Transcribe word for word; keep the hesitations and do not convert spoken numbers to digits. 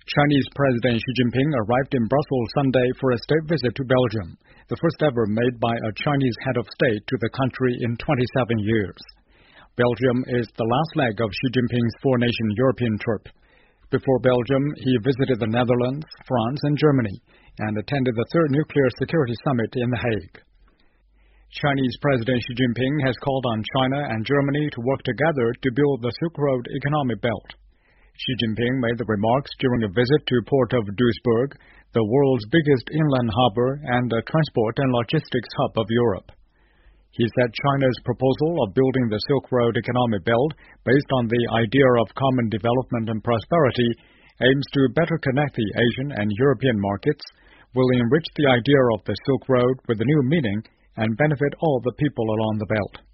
Chinese President Xi Jinping arrived in Brussels Sunday for a state visit to Belgium, the first ever made by a Chinese head of state to the country in twenty-seven years. Belgium is the last leg of Xi Jinping's four-nation European trip. Before Belgium, he visited the Netherlands, France, and Germany, and attended the third Nuclear Security Summit in The Hague. Chinese President Xi Jinping has called on China and Germany to work together to build the Silk Road economic belt. Xi Jinping made the remarks during a visit to Port of Duisburg, the world's biggest inland harbor and a transport and logistics hub of Europe. He said China's proposal of building the Silk Road economic belt, based on the idea of common development and prosperity, aims to better connect the Asian and European markets, will enrich the idea of the Silk Road with a new meaning, and benefit all the people along the belt.